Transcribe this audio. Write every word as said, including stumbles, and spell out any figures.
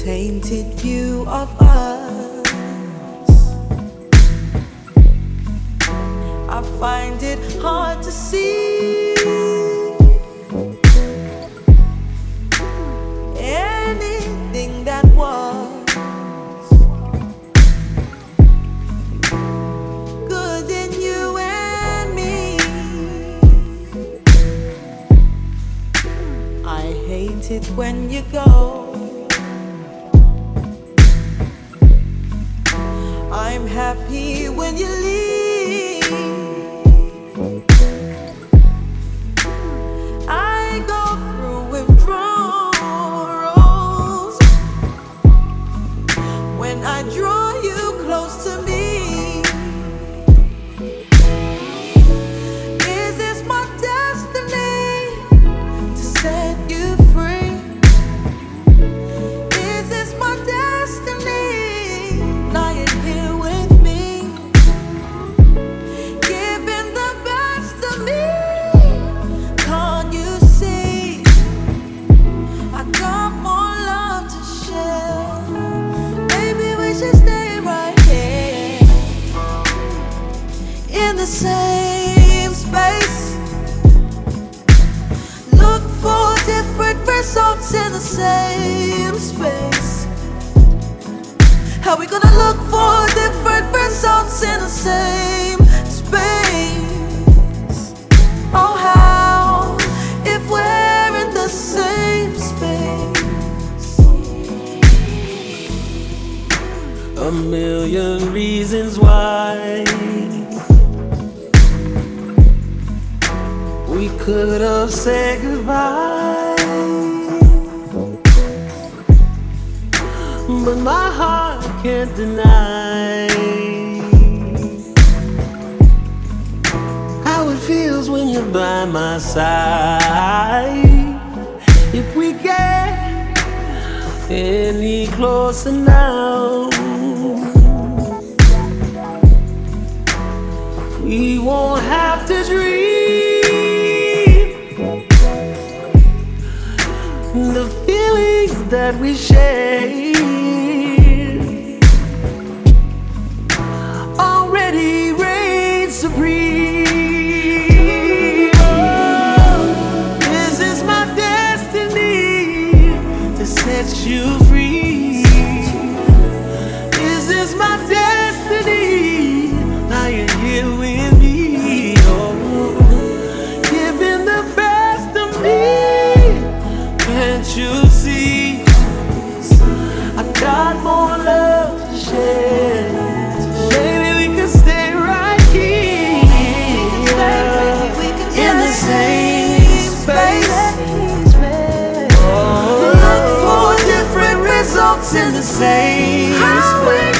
tainted view of us. I find it hard to see anything that was good in you and me. I hate it when you go. I'm happy when you leave. I go through withdrawals when I draw you close to me. Is this my destiny to set you free? Is this my destiny lying here with me, giving the best of me? Can't you see I got more love to share? Maybe we should stay right here in the same space. Look for different results in the same space. How we gonna look for different results in the same space? Oh, how if we're in the same space? A million reasons why we could have said goodbye, but my heart can't deny how it feels when you're by my side. If we get any closer now, we won't have to dream the feelings that we share already reign supreme. Oh, this is my destiny to set you free. Is this my destiny lying here with me? Oh, giving the best of me. Can't you see I got more love to share? Maybe we can stay right here in the same space. Oh, Look for different results in the same space.